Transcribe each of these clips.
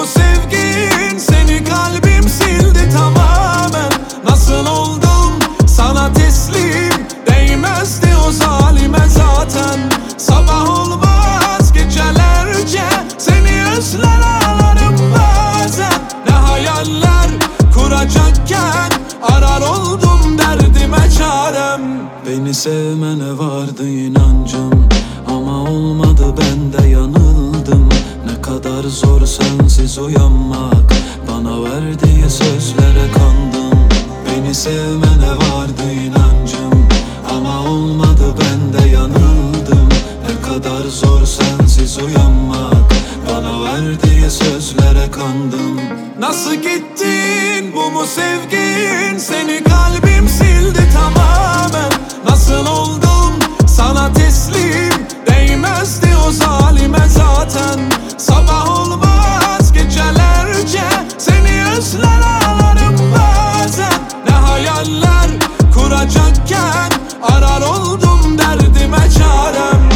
mu sevgin? Seni kalbim sildi tamamen. Nasıl oldum sana teslim? Değmezdi o zalime zaten. Sabah olmaz gecelerce seni özler ağlarım bazen. Ne hayaller kuracakken arar oldum derdime çarem. Beni sevmene vardı inancım ama olmadı, ben de yanıldım. Ne kadar zor sensiz uyanmak, bana verdiği sözlere kandım. Beni sevmene vardı inancım ama olmadı, ben de yanıldım. Ne kadar zor sensiz uyanmak, bana verdiği sözlere kandım. Nasıl gittin, bu mu sevgin? Seni kalbim sildi tamamen. Nasıl oldum sana teslim? Değmezdi o zalime zaten. Sabah olmaz gecelerce seni özler ağlarım bazen. Ne hayaller kuracakken arar oldum derdime çarem.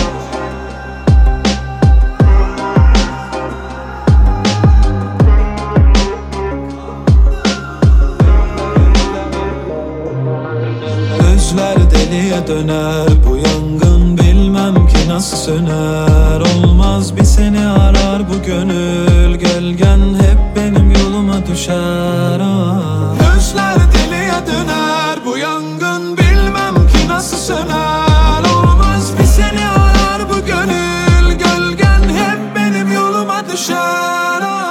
Gözler deliye döner, bu yangın bilmem ki nasıl söner. Olmaz bir seni arar bu gönül, gölgen hep benim yoluma düşer. Gözler deliye döner, bu yangın bilmem ki nasıl söner. Olmaz bir seni arar bu gönül, gölgen hep benim yoluma düşer.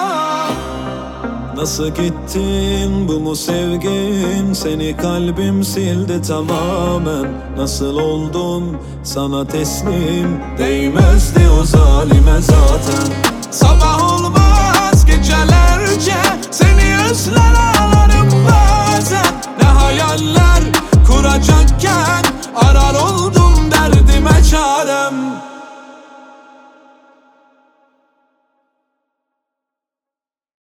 Nasıl gittin, bu mu sevgin? Seni kalbim sildi tamamen. Nasıl oldum sana teslim? Değmezdi o zalime zaten. Sabah olmaz